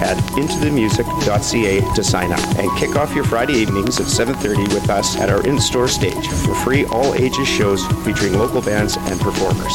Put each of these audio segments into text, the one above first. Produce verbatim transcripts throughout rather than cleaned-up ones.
at into the music dot c a to sign up and kick off your Friday evenings at seven thirty with us at our in-store stage for free all-ages shows featuring local bands and performers.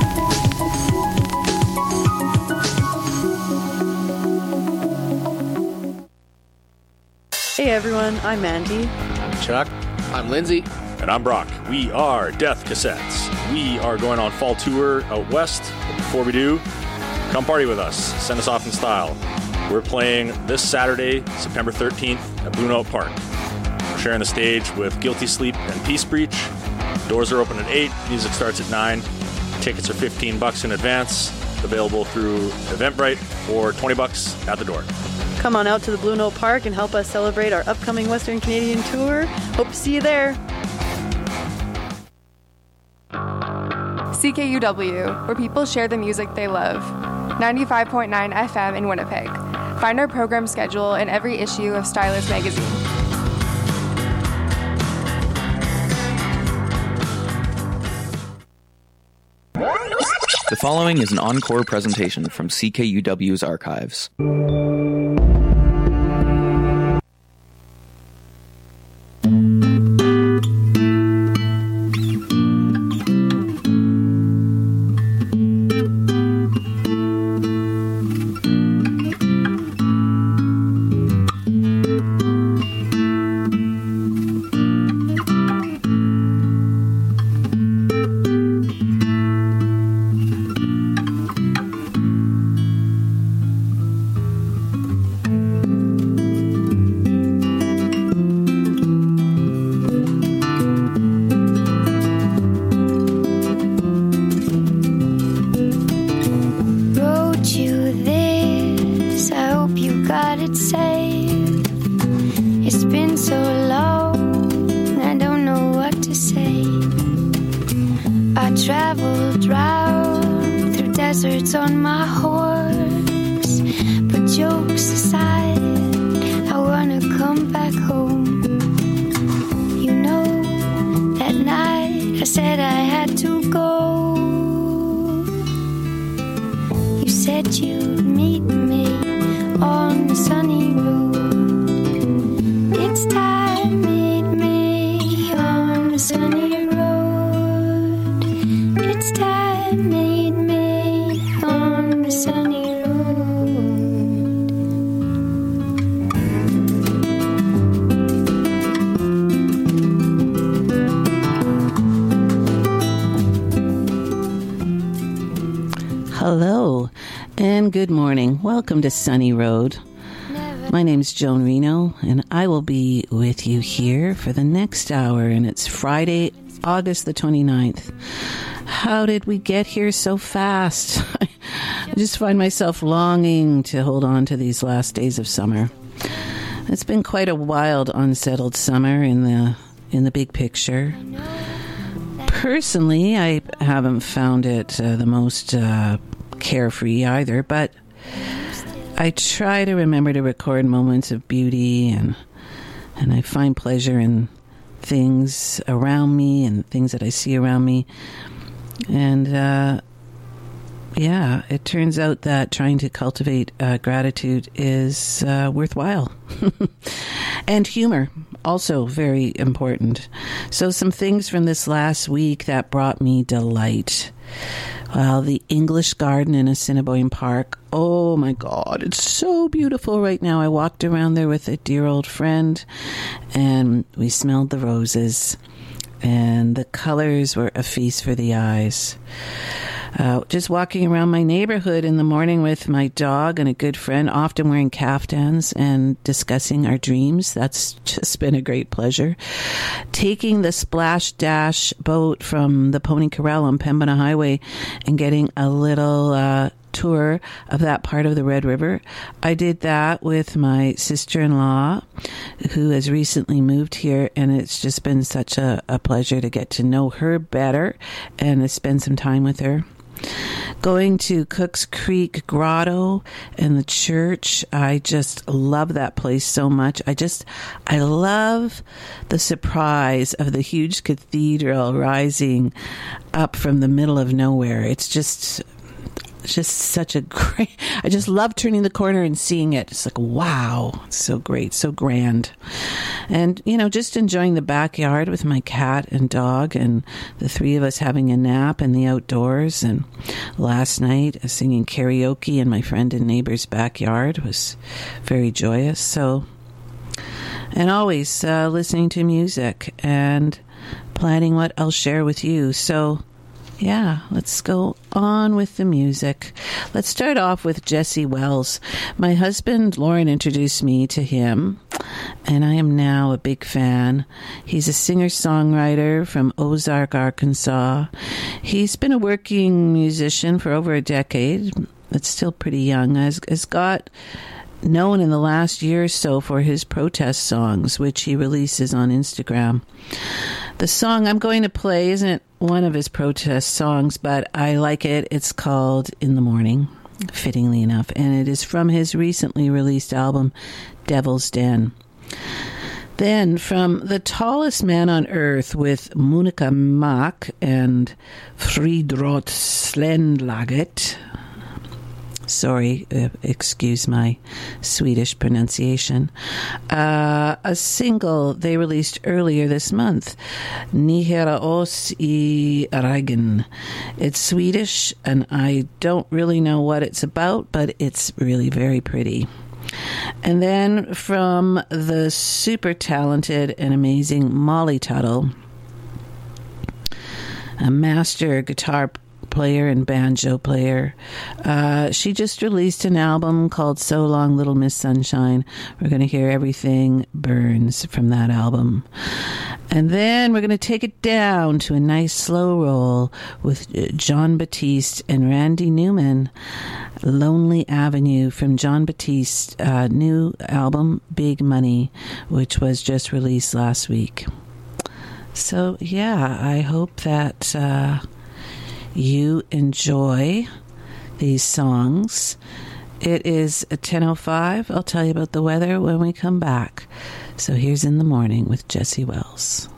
Hey everyone, I'm Mandy. I'm Chuck. I'm Lindsay. And I'm Brock. We are Death Cassettes. We are going on fall tour out west. But before we do, come party with us. Send us off in style. We're playing this Saturday, September thirteenth at Blue Note Park. We're sharing the stage with Guilty Sleep and Peace Breach. Doors are open at eight. Music starts at nine. Tickets are fifteen bucks in advance. Available through Eventbrite or twenty bucks at the door. Come on out to the Blue Note Park and help us celebrate our upcoming Western Canadian tour. Hope to see you there. C K U W, where people share the music they love. ninety-five point nine F M in Winnipeg. Find our program schedule in every issue of Stylers magazine. The following is an encore presentation from C K U W's archives. Hello and good morning. Welcome to Sunny Road. My name's Joan Reno, and I will be with you here for the next hour, and it's Friday, August the twenty-ninth. How did we get here so fast? I just find myself longing to hold on to these last days of summer. It's been quite a wild, unsettled summer in the in the big picture. Personally, I haven't found it uh, the most uh, carefree either, but I try to remember to record moments of beauty, and and I find pleasure in things around me and things that I see around me. And uh, yeah, it turns out that trying to cultivate uh, gratitude is uh, worthwhile. And humor, also very important. So some things from this last week that brought me delight. Well, the English Garden in Assiniboine Park. Oh my God, it's so beautiful right now. I walked around there with a dear old friend, and we smelled the roses, and the colors were a feast for the eyes. Uh, just walking around my neighborhood in the morning with my dog and a good friend, often wearing caftans and discussing our dreams. That's just been a great pleasure. Taking the Splash Dash boat from the Pony Corral on Pembina Highway and getting a little uh, tour of that part of the Red River. I did that with my sister-in-law, who has recently moved here, and it's just been such a, a pleasure to get to know her better and to spend some time with her. Going to Cooks Creek Grotto and the church, I just love that place so much. I just, I love the surprise of the huge cathedral rising up from the middle of nowhere. It's just just such a great, I just love turning the corner and seeing it. It's like, wow, it's so great, so grand. And, you know, just enjoying the backyard with my cat and dog and the three of us having a nap in the outdoors. And last night, singing karaoke in my friend and neighbor's backyard was very joyous. So, and always uh, listening to music and planning what I'll share with you. So, yeah, let's go on with the music. Let's start off with Jesse Wells. My husband, Lauren, introduced me to him, and I am now a big fan. He's a singer-songwriter from Ozark, Arkansas. He's been a working musician for over a decade, but still pretty young. Has, has got known in the last year or so for his protest songs, which he releases on Instagram. The song I'm going to play isn't one of his protest songs, but I like it. It's called In the Morning, fittingly enough, and it is from his recently released album, Devil's Den. Then, from The Tallest Man on Earth with Monica Mack and Friedrich Slendlaget. Sorry, uh, excuse my Swedish pronunciation. Uh, a single they released earlier this month, Nihera oss I ryggen. It's Swedish, and I don't really know what it's about, but it's really very pretty. And then from the super talented and amazing Molly Tuttle, a master guitar player and banjo player. Uh, she just released an album called So Long Little Miss Sunshine. We're going to hear Everything Burns from that album. And then we're going to take it down to a nice slow roll with John Batiste and Randy Newman. Lonely Avenue from John Batiste's uh, new album, Big Money, which was just released last week. So, yeah, I hope that Uh, you enjoy these songs. It is ten oh five. I'll tell you about the weather when we come back. So here's In the Morning with Jesse Wells.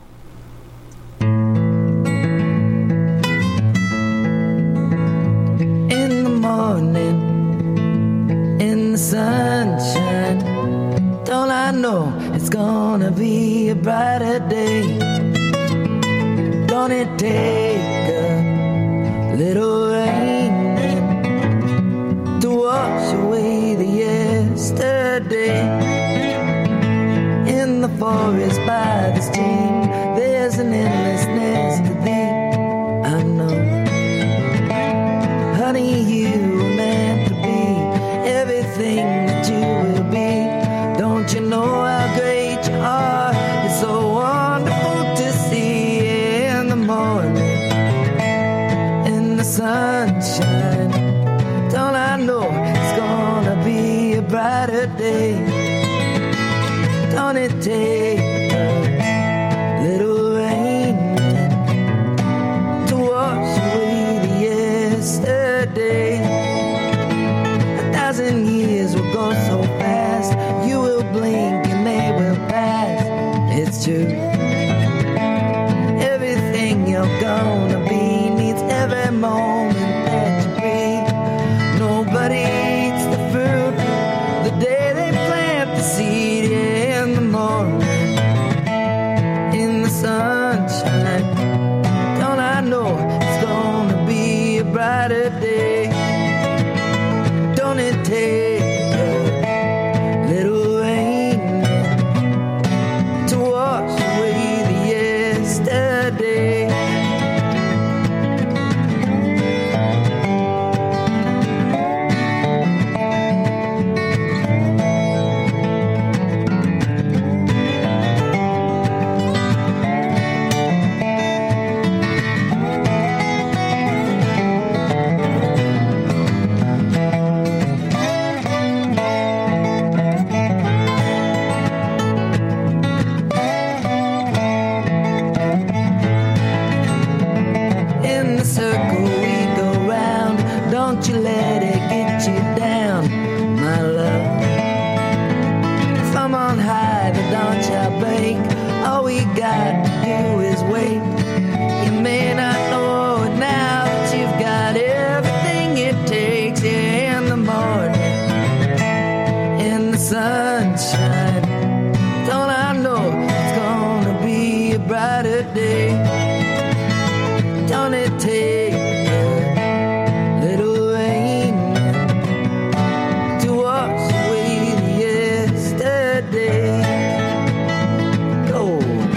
In the morning, in the sunshine, don't I know it's gonna be a brighter day? Don't it take a little rain to wash away the yesterday? In the forest by the stream, there's an endlessness to thee. I know, honey, you were meant to be everything that you will be. Don't you know how great you are? It's so wonderful to see in the morning, sunshine. Don't I know it's gonna be a brighter day? Don't it take a little rain to wash away the yesterday? A thousand years will go so fast, you will blink and they will pass. It's true, everything you're gonna be needs every moment that you breathe. Nobody eats the fruit the day they plant the seed. Yeah, in the morning, sunshine. Don't I know it's gonna be a brighter day? Don't it take a little rain to wash away the yesterday? Go.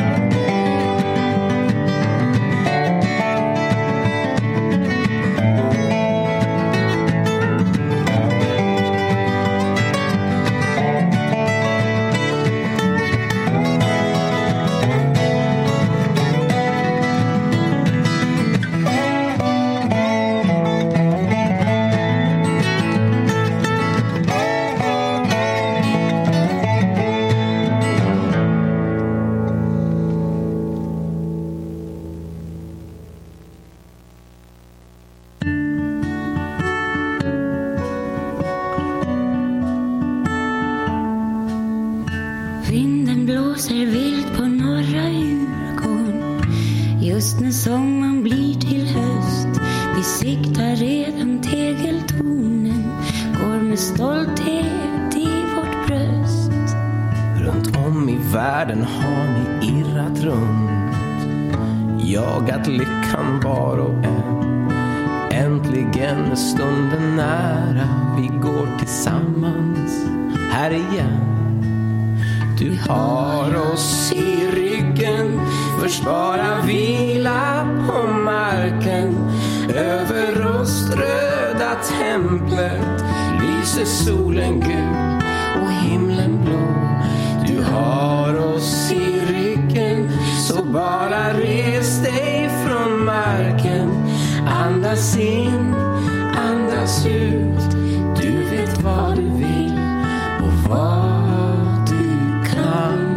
Vinden blåser vilt på norra Djurgården. Just när sommaren blir till höst. Vi siktar redan tegeltornen. Går med stolthet i vårt bröst. Runt om i världen har ni irrat runt. Jagat lyckan var och en. Äntligen är stunden nära. Vi går tillsammans här igen. Du har oss i ryggen. Först bara vila på marken. Över roströda templet lyser solen gul och himlen blå. Du har oss i ryggen. Så bara res dig från marken. Andas in, andas ut. Du vet vad du vill och vad du kan.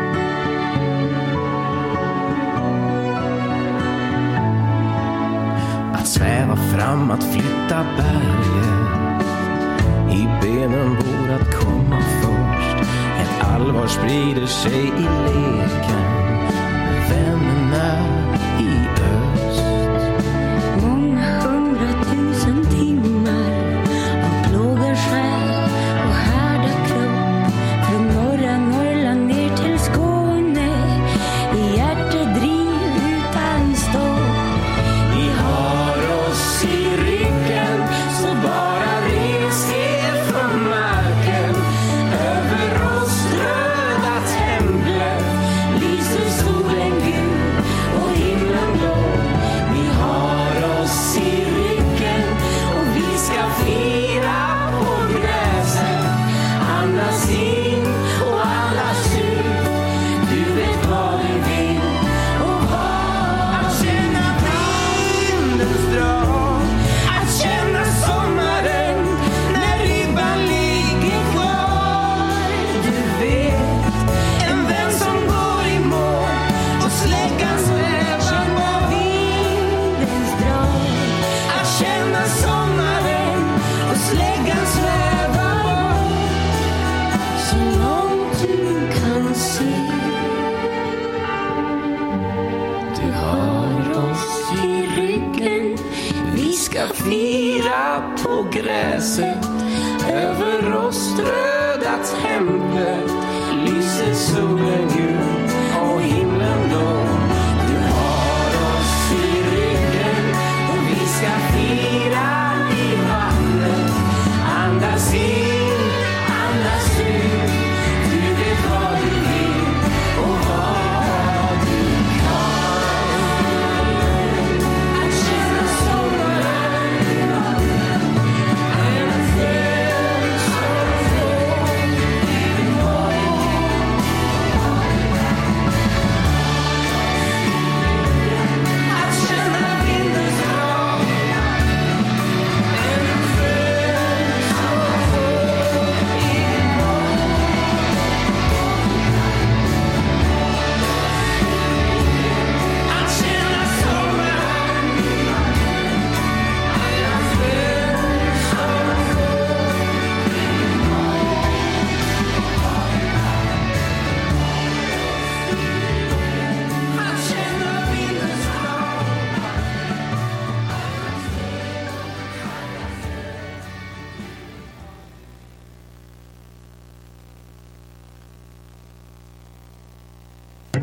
Att sväva fram, att flytta berget. I benen bor att komma först. Ett allvar sprider sig i leken. Vännerna i öst. Många hundratusen timmar av plågar själ och härda kropp. Från norra Norrland ner till Skåne. I hjärtedriv utan stopp. Vi har oss i ryggen. Så bara res er från marken. Över roströda templet lyser solen gul och himlen blå. Vi har oss i ryggen. Och vi ska fira på gräset. Andas in och andas ut. Du vet vad du vill och vad. Att känna vindens drag. Att känna sommaren när ribban ligger kvar. Du vet, en vän som går i mål och släckan svävar på vindens drag. Att känna sommaren och släckan svävar så långt du kan se. Du har oss i ryggen. Vi ska fira på gräset. Över roströda templet lyser solen gul och himlen blå. Du har oss i ryggen. Och vi ska fira i vattnet. Andas in, andas ut. Du vet vad du vill och vad du kan. Att känna sommaren. En fred som får.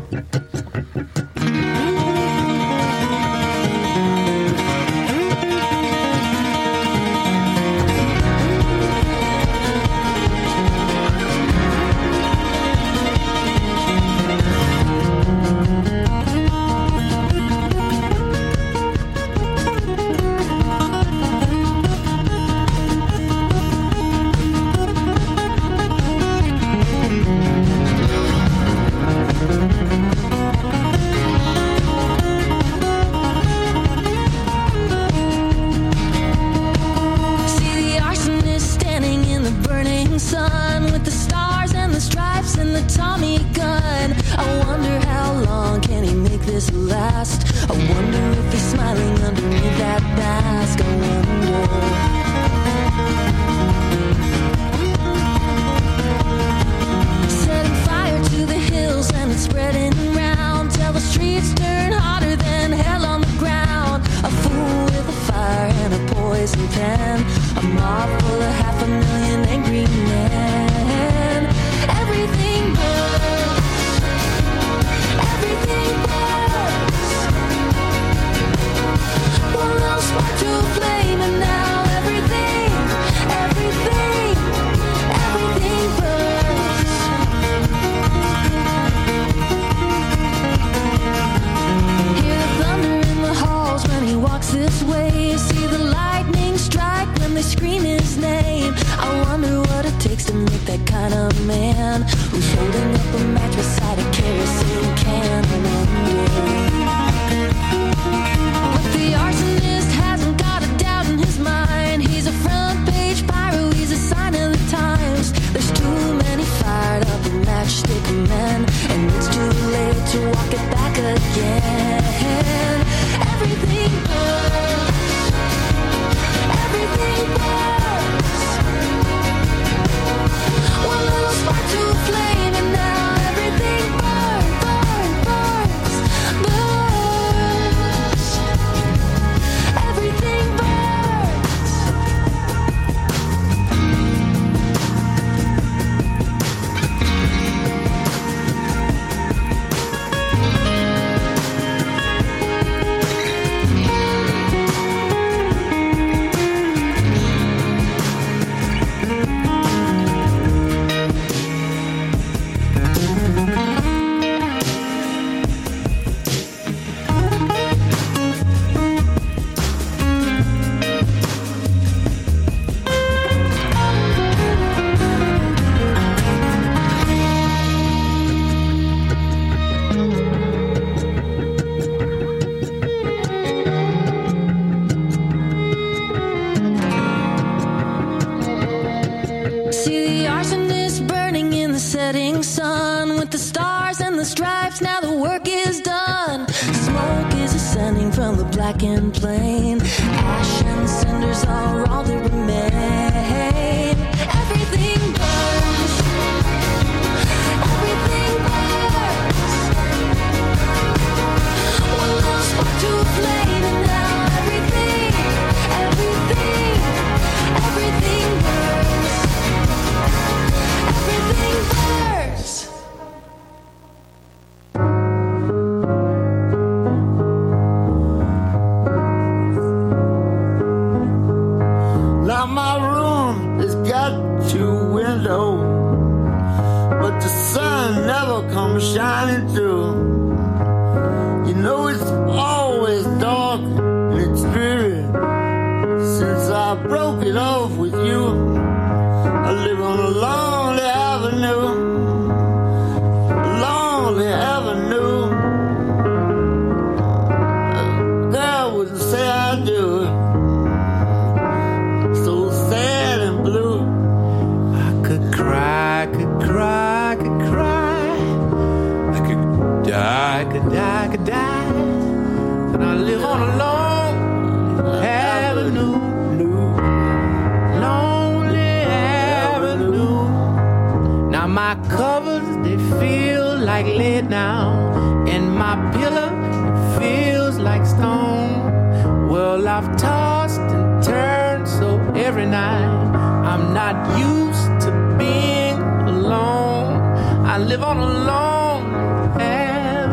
Live on a long avenue.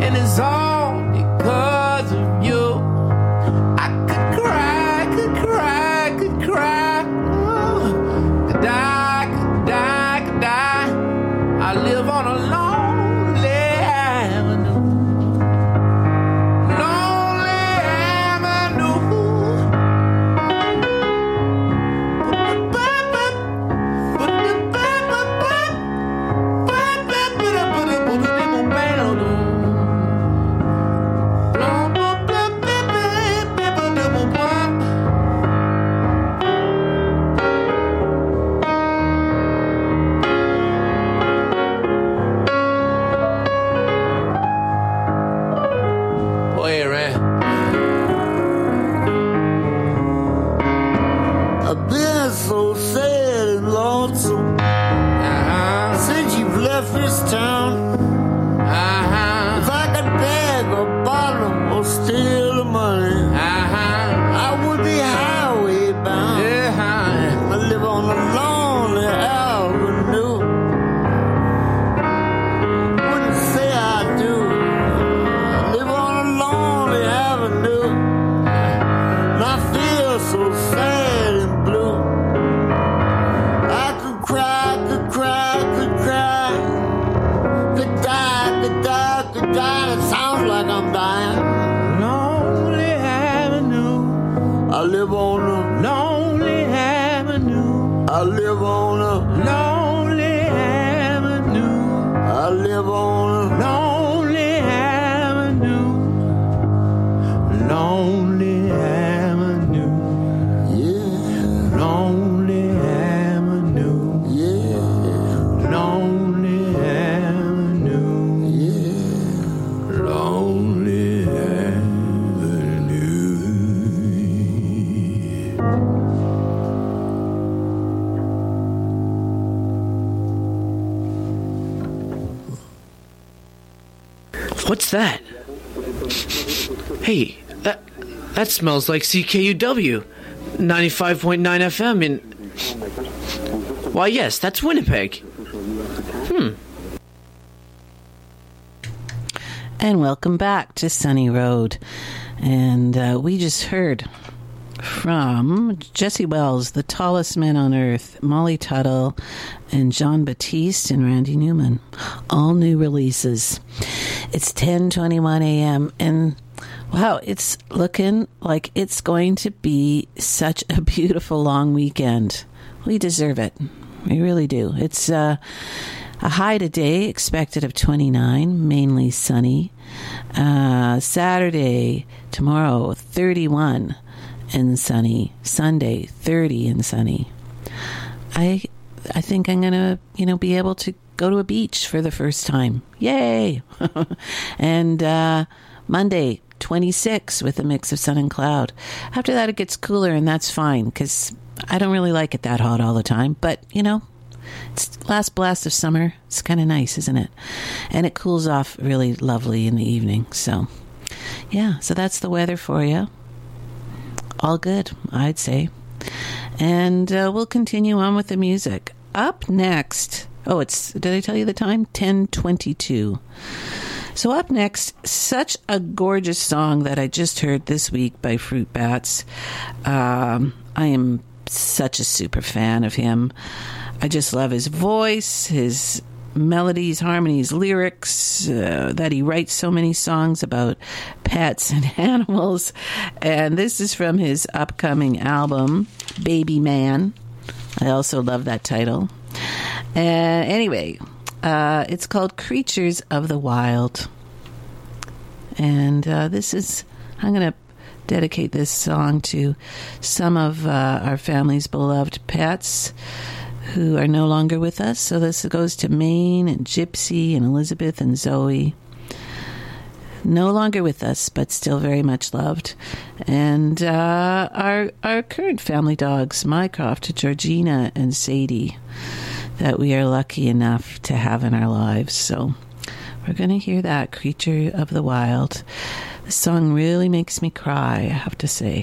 and it's all because of you. I could cry, could cry, could cry, oh, could die, could die, could die. I live on a lonely avenue, lonely avenue. I've been so sad and lonesome uh-huh. since you've left this town. Uh-huh. If I could beg or borrow or steal the money, uh-huh. I would be highway bound. Uh-huh. I live on a lonely avenue. Wouldn't say I do. I live on a lonely avenue. And I feel so sad and blue. I could cry, could cry, could cry. Could die, could die, could die. It sounds like I'm dying. Lonely avenue. I live on a Lonely avenue. I live on a Lonely avenue. I live on a Lonely avenue. Lonely avenue. yeah, Lonely avenue. yeah, Lonely avenue. yeah. Lonely avenue. What's that? Hey, that that smells like C K U W, ninety-five point nine F M in... Why, yes, that's Winnipeg. Hmm. And welcome back to Sunny Road. And uh, we just heard from Jesse Wells, The Tallest Men on Earth, Molly Tuttle, and Jean Baptiste and Randy Newman. All new releases. It's ten twenty-one a.m. and wow, it's looking like it's going to be such a beautiful long weekend. We deserve it. We really do. It's uh, a high today, expected of twenty-nine, mainly sunny. Uh, Saturday, tomorrow, thirty-one and sunny. Sunday, thirty and sunny. I I think I'm going to, you know, be able to go to a beach for the first time. Yay! And uh, Monday, twenty-six with a mix of sun and cloud. After that, it gets cooler, and that's fine because I don't really like it that hot all the time. But, you know, it's last blast of summer. It's kind of nice, isn't it? And it cools off really lovely in the evening. So, yeah, so that's the weather for you. All good, I'd say. And uh, we'll continue on with the music. Up next... Oh, it's, did I tell you the time? ten twenty-two. So up next, such a gorgeous song that I just heard this week by Fruit Bats. Um, I am such a super fan of him. I just love his voice, his melodies, harmonies, lyrics, uh, that he writes so many songs about pets and animals. And this is from his upcoming album, Baby Man. I also love that title. And anyway, uh, it's called Creatures of the Wild. And uh, this is, I'm going to dedicate this song to some of uh, our family's beloved pets who are no longer with us. So this goes to Maine and Gypsy and Elizabeth and Zoe. No longer with us, but still very much loved. And uh, our our current family dogs, Mycroft, Georgina, and Sadie, that we are lucky enough to have in our lives. So we're going to hear that, Creature of the Wild. The song really makes me cry, I have to say.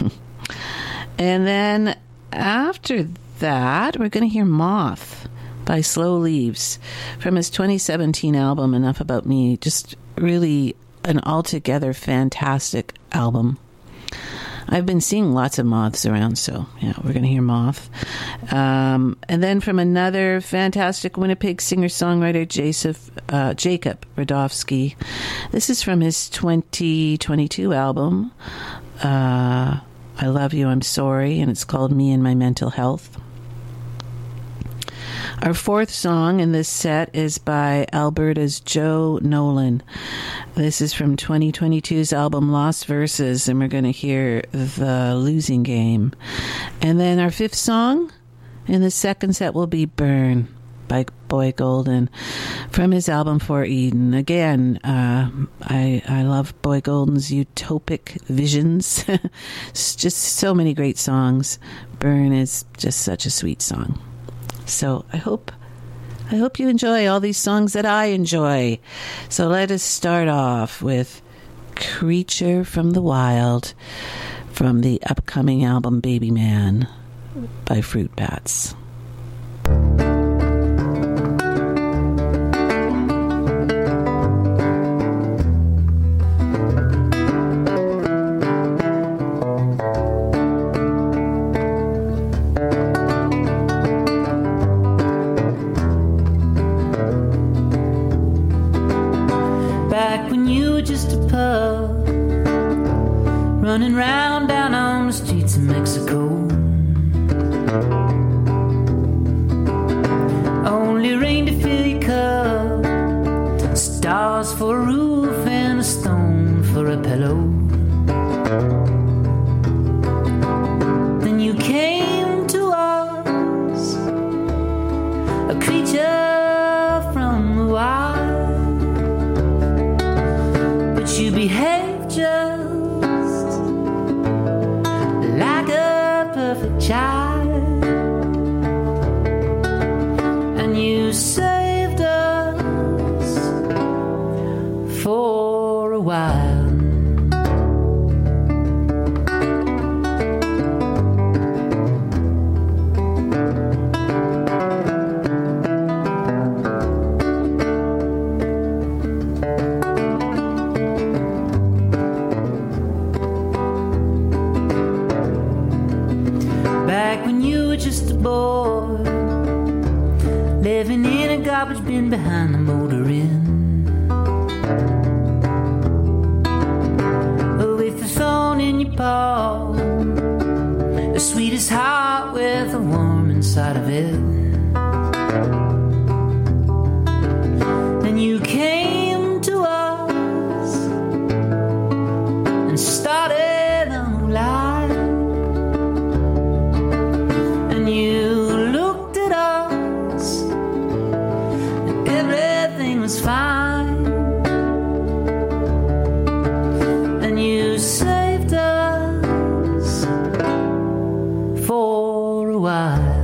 And then after that, we're going to hear Moth by Slow Leaves from his twenty seventeen album, Enough About Me. Just really an altogether fantastic album. I've been seeing lots of moths around, so yeah, we're going to hear Moth. Um, and then from another fantastic Winnipeg singer-songwriter, Jacob, uh, Jacob Radofsky. This is from his twenty twenty-two album, uh, I Love You, I'm Sorry, and it's called Me and My Mental Health. Our fourth song in this set is by Alberta's Joe Nolan. This is from twenty twenty-two's album Lost Verses, and we're going to hear The Losing Game. And then our fifth song in the second set will be Burn by Boy Golden from his album For Eden. Again, uh, I, I love Boy Golden's utopic visions. It's just so many great songs. Burn is just such a sweet song. So I hope I hope you enjoy all these songs that I enjoy. So let us start off with Creature from the Wild from the upcoming album Baby Man by Fruit Bats. Running round down on the streets of Mexico. Only rain to fill your cup, stars for a roof and a stone for a pillow. Then you came to us, a creature from the wild, but you behaved just perfect child, and you saved us for a while. Just a boy living in a garbage bin behind the motor inn, with the phone in your palm, the sweetest heart with a worm inside of it. Then you came to us and started a new life. Fine, and you saved us for a while.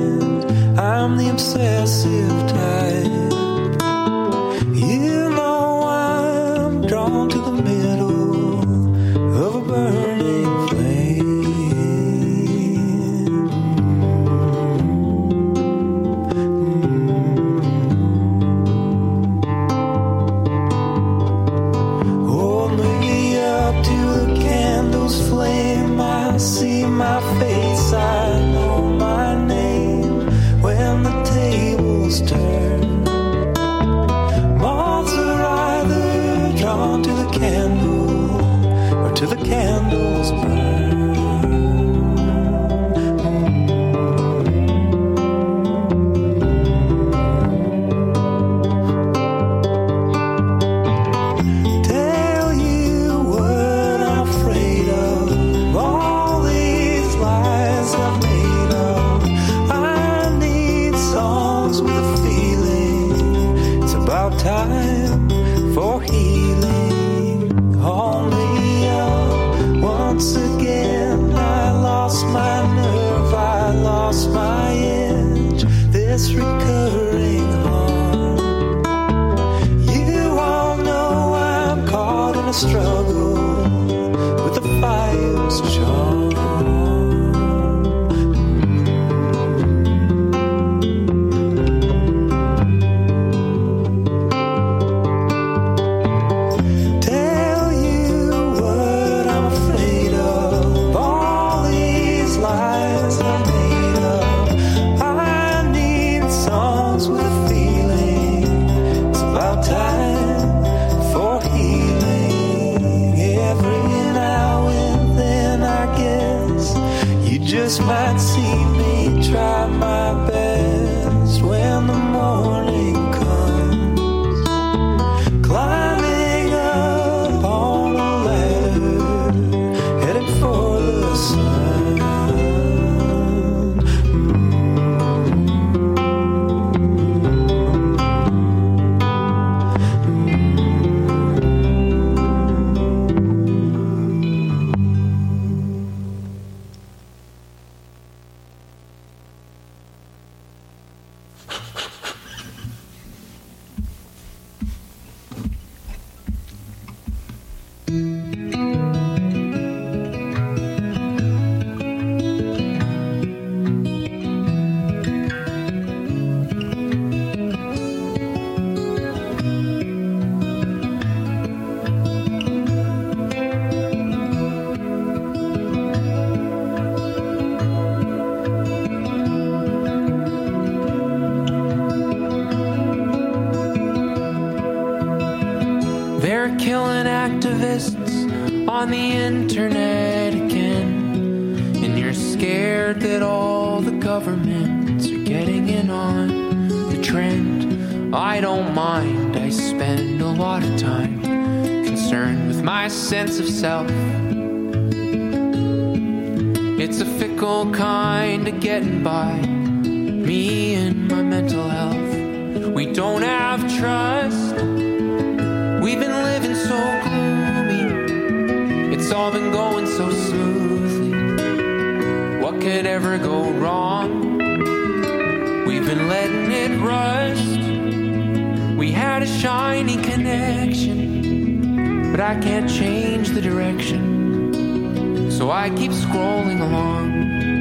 I'm the obsessive type. You know candle or till the candles burn. Tell you what I'm afraid of, all these lies I've made up. I need songs with a feeling. It's about time for healing. Hold me up once again. I lost my nerve, I lost my edge. This recurring harm. You all know I'm caught in a struggle with the fire's charm. Tell you what I'm afraid of, all these lies I've made up. I need songs with a feeling. It's about time for healing. Every now and then I guess you just might see me try my best when the morning comes. Climbing up on a ladder, heading for the sun. They're killing activists on the internet again, and you're scared that all the governments are getting in on the trend. I don't mind, I spend a lot of time concerned with my sense of self. It's a fickle kind of getting by, me and my mental health. We don't have trust, we've been living so gloomy. It's all been going so smoothly. What could ever go wrong? We've been letting it rust. We had a shiny connection, but I can't change the direction, so I keep scrolling along.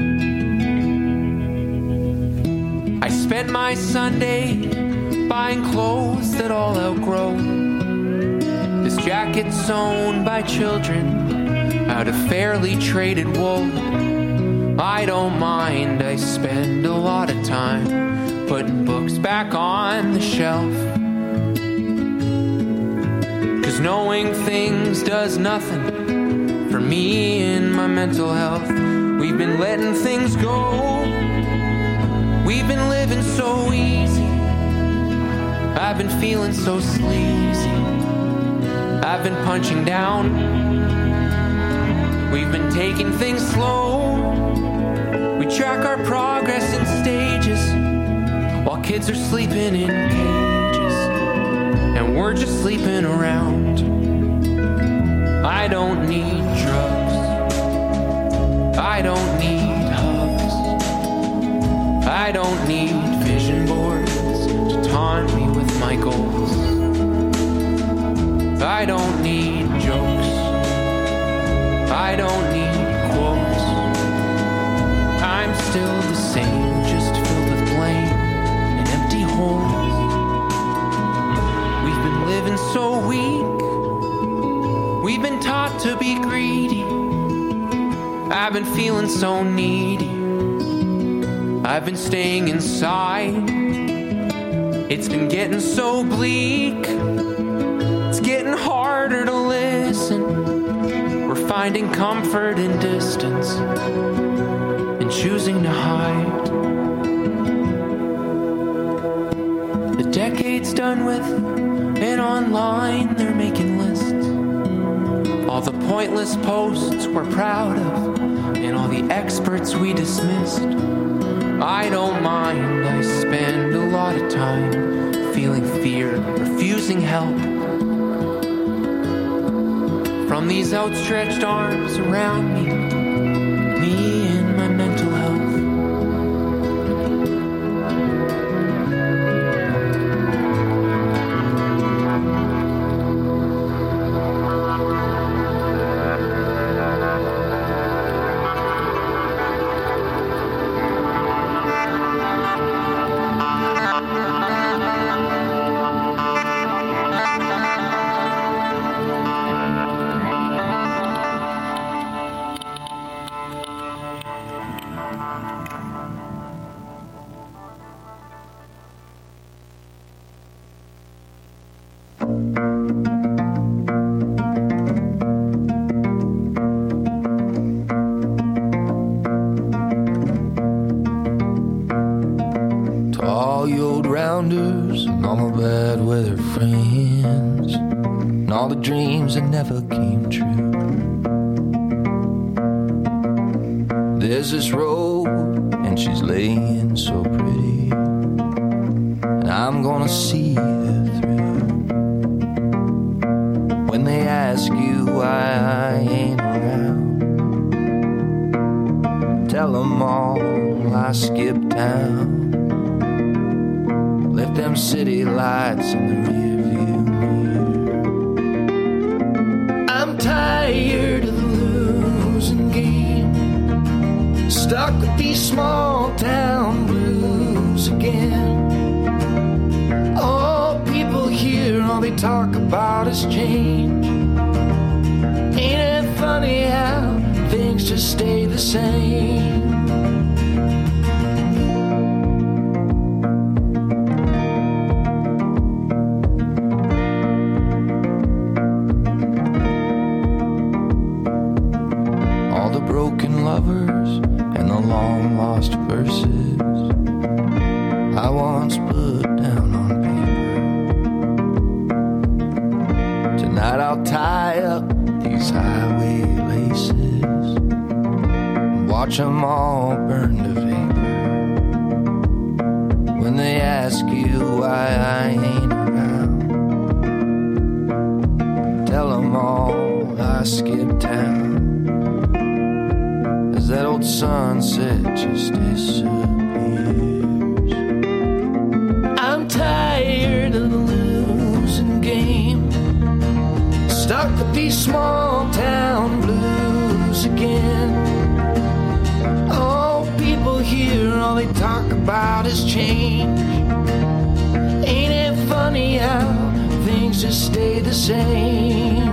I spent my Sunday buying clothes that all outgrow. This jacket's sewn by children out of fairly traded wool. I don't mind, I spend a lot of time putting books back on the shelf. 'Cause knowing things does nothing for me and my mental health. We've been letting things go, we've been living so easy. I've been feeling so sleazy, I've been punching down. We've been taking things slow, we track our progress in stages, while kids are sleeping in cages, and we're just sleeping around. I don't need drugs, I don't need hugs, I don't need vision boards to taunt me with my goals. I don't need jokes, I don't need quotes. I'm still the same, just filled with blame and empty holes. We've been living so weak, we've been taught to be greedy. I've been feeling so needy, I've been staying inside. It's been getting so bleak, it's getting harder to listen. We're finding comfort in distance and choosing to hide. The decade's done with, and online they're making lists. All the pointless posts we're proud of, and all the experts we dismissed. I don't mind, I spend a lot of time feeling fear, refusing help from these outstretched arms around me, me and my mental health. That never came true. There's this road and she's laying so pretty, and I'm gonna see her through. When they ask you why I ain't around, tell them all I skipped town, left them city lights in the rear view. Tired of the losing game, stuck with these small town blues again. All people here, all they talk about is change. Ain't it funny how things just stay the same? And the long lost verses I once put down on paper. Tonight I'll tie up these highway laces and watch them all burn to vapor. When they ask you why I ain't around, tell them all I skipped town. That old sunset just disappears. I'm tired of the losing game, stuck with these small town blues again. All people here, all they talk about is change. Ain't it funny how things just stay the same?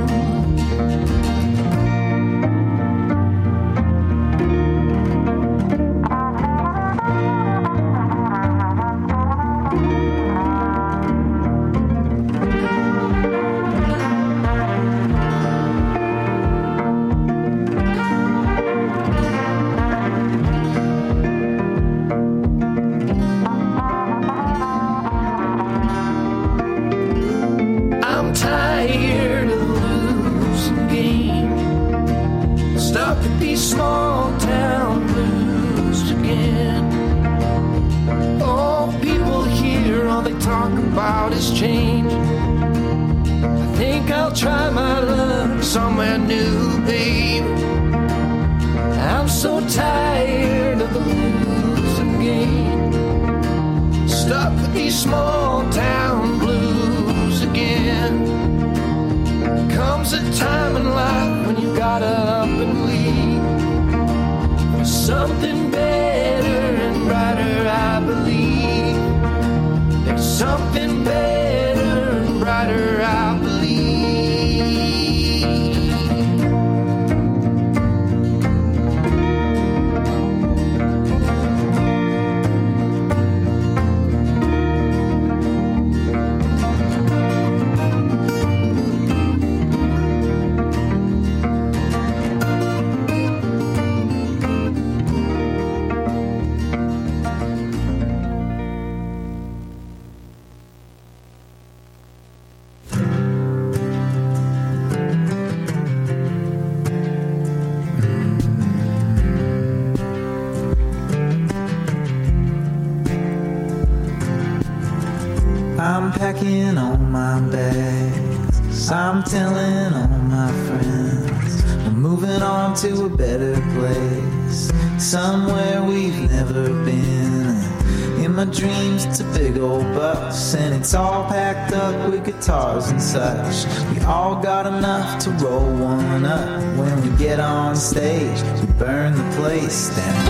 packing on my bags. 'Cause I'm telling all my friends we're moving on to a better place, somewhere we've never been. In my dreams it's a big old bus, and it's all packed up with guitars and such. We all got enough to roll one up. When we get on stage, we burn the place down.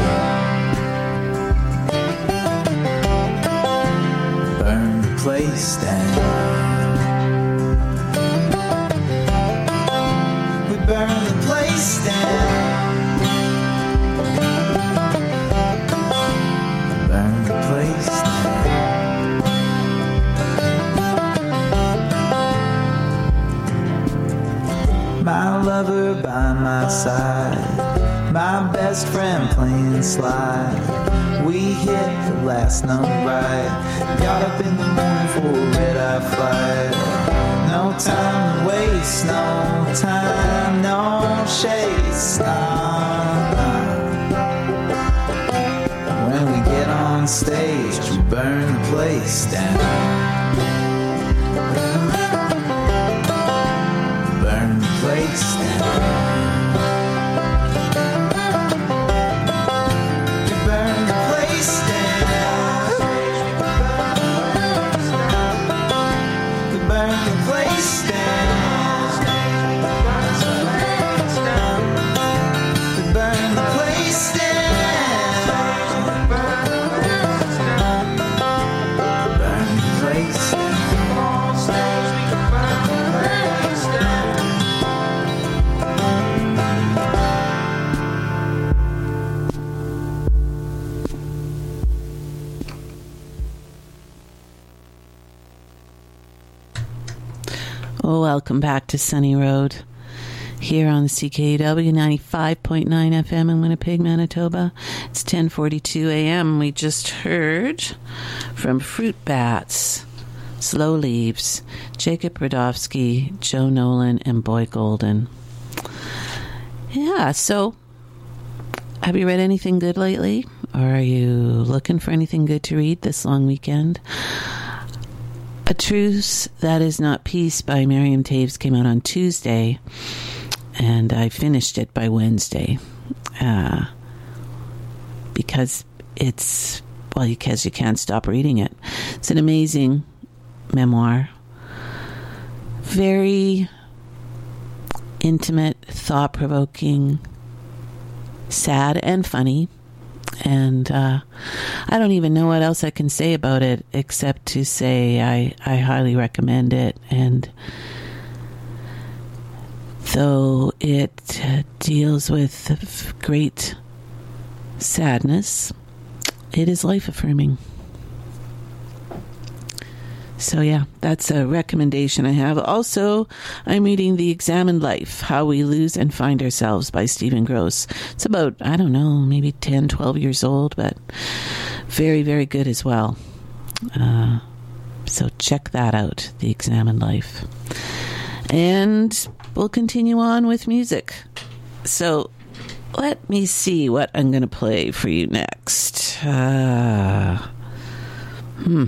Burn the place down. We burn the place down. Burn the place down. My lover by my side, my best friend playing slide. We hit the last note right, got up in the morning for a red-eye flight. No time to waste, no time, no chase, no, no. When we get on stage, we burn the place down. Burn the place down. We burn the place down. We burn the place down. We burn the place down. Burn the place down. Oh, welcome back to Sunny Road here on C K U W ninety-five point nine F M in Winnipeg, Manitoba. It's ten forty-two a.m. We just heard from Fruit Bats, Slow Leaves, Jacob Radofsky, Joe Nolan, and Boy Golden. Yeah, so have you read anything good lately? Or are you looking for anything good to read this long weekend? A Truce That Is Not Peace by Miriam Taves came out on Tuesday, and I finished it by Wednesday. Uh, because it's, well, because you can't stop reading it. It's an amazing memoir. Very intimate, thought-provoking, sad and funny. And uh, I don't even know what else I can say about it except to say I, I highly recommend it. And though it uh, deals with great sadness, it is life-affirming. So yeah, that's a recommendation I have. Also, I'm reading The Examined Life, How We Lose and Find Ourselves by Stephen Gross. It's about, I don't know, maybe ten, twelve years old, but very, very good as well. Uh, so check that out, The Examined Life. And we'll continue on with music. So let me see what I'm going to play for you next. Uh, hmm.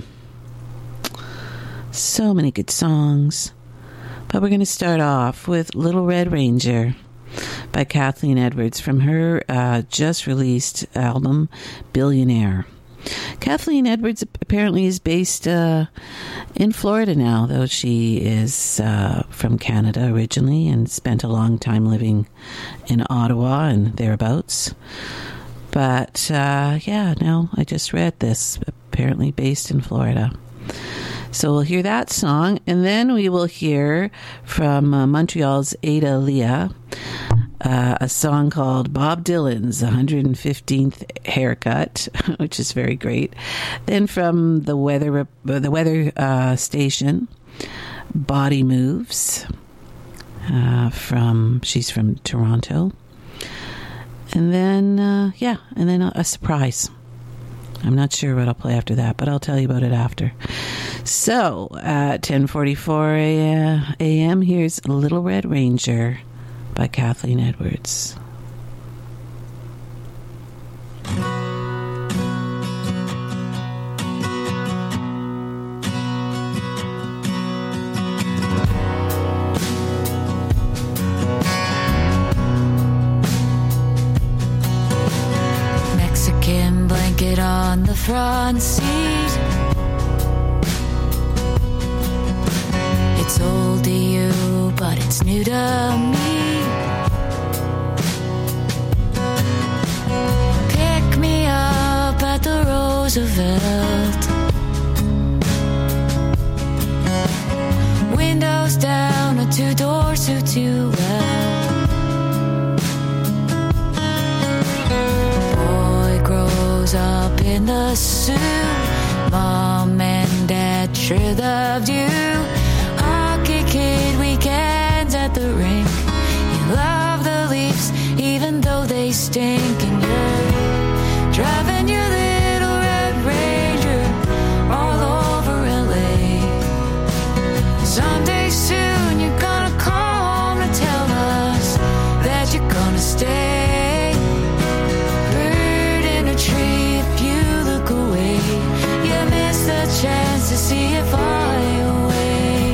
So many good songs. But we're going to start off with Little Red Ranger by Kathleen Edwards from her uh, just released album, Billionaire. Kathleen Edwards apparently is based uh, in Florida now, though she is uh, from Canada originally and spent a long time living in Ottawa and thereabouts. But uh, yeah, no, I just read this, apparently based in Florida. So we'll hear that song, and then we will hear from uh, Montreal's Ada Leah, uh, a song called Bob Dylan's one hundred fifteenth Haircut, which is very great. Then from the weather, the weather uh, station, Body Moves. Uh, from she's from Toronto, and then uh, yeah, and then a, a surprise. I'm not sure what I'll play after that, but I'll tell you about it after. So, at ten forty-four a.m., here's Little Red Ranger by Kathleen Edwards. front seat. It's old to you, but it's new to me. Pick me up at the Roosevelt. Windows down, a two-door suit too well. Boy grows up in the suit. Mom and Dad sure loved you. Hockey kid weekends at the rink. You love the Leafs even though they stink. And you're driving your little Red Ranger all over L A. Someday soon you're gonna call home to tell us that you're gonna stay. Bird in a tree if you look away. You miss the chance to see it fly away.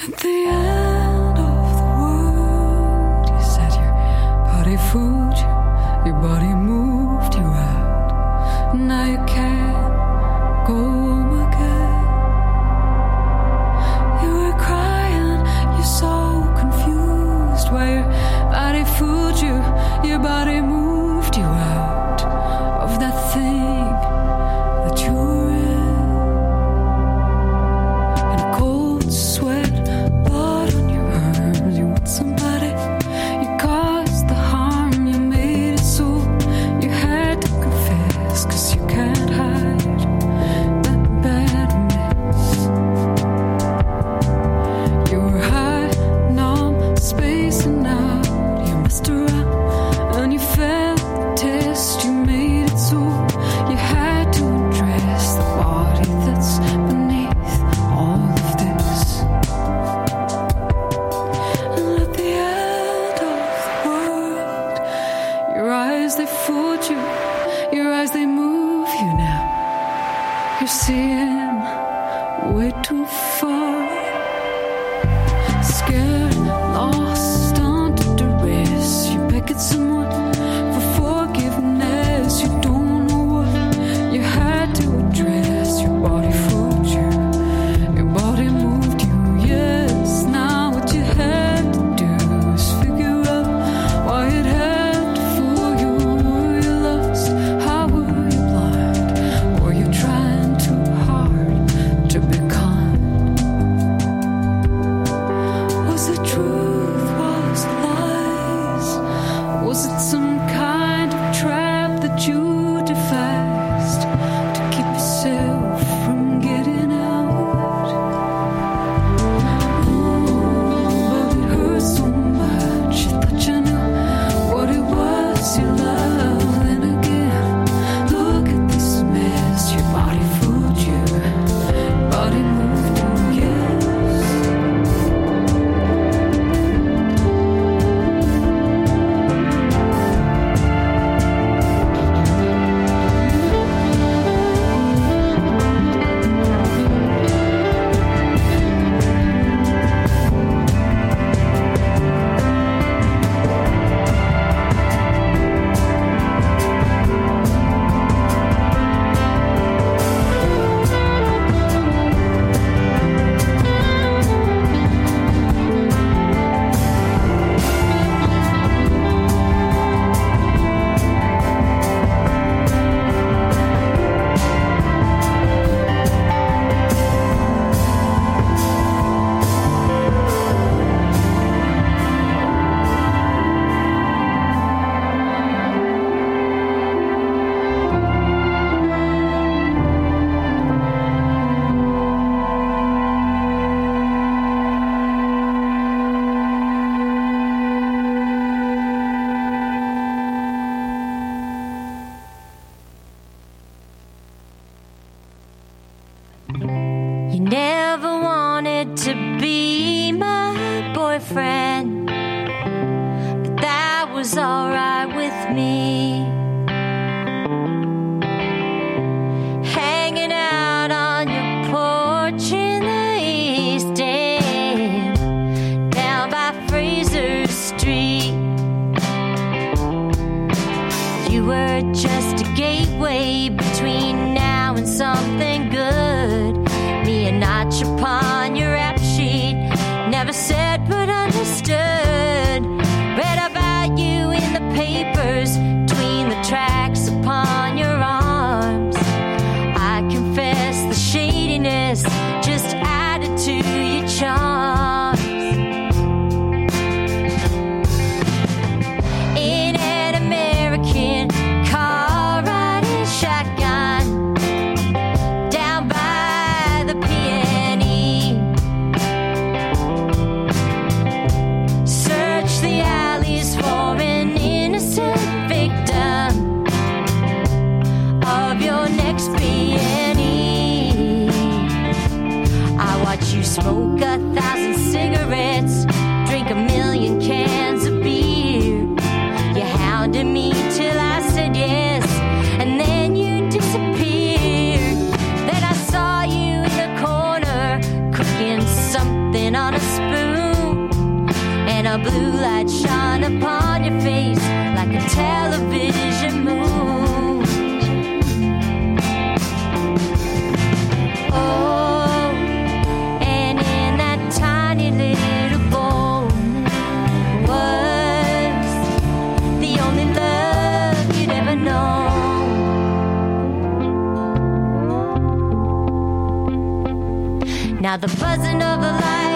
At the end of the world, you said your body fooled you, your body moved you out. Now you can't go home again. You were crying, you're so confused. Why your body fooled you, your body moved you out of that thing that you were in. And a cold sweat, blood on your arms. You want somebody, you caused the harm, you made it so you had to confess, 'cause you can't hide that bad mess. You were high, numb, spacing out. You messed around and you failed the test. You made it so you had to address the body that's beneath all of this. And at the end of the world, your eyes, they fooled you. Your eyes, they move you now. You're seeing way too far. Scared, lost, under duress. You beg at someone for forgiveness. You don't know what you had to address. Your body fooled you. Your body moved you. Yes, now what you had to do is figure out why it had to fool you. Were you lost? How were you blind? Were you trying too hard to be kind? Was it truth? Was it lies? Was it some kind of trap that you devised to keep yourself from getting out? But it hurt so much. You thought you knew what it was you loved. Then again, look at this mess. Your body fooled you. Your body moved you, yes. You never wanted to be my boyfriend, but that was alright with me. Hanging out on your porch in the East End, down by Fraser Street. You were just a gateway between now and something good. Me a notch upon your rap sheet. Never said but understood. Read about you in the papers, between the tracks upon your arms. I confess the shadiness just added to your charms. In an American car riding shotgun, down by the P and E. Search the alleys for an innocent victim of your next B and E. I watch you smoke a thousand cigarettes, drink a million cans of beer. You hounded me till I said yes, and then you disappeared. Then I saw you in the corner, cooking something on a Now the buzzing of a light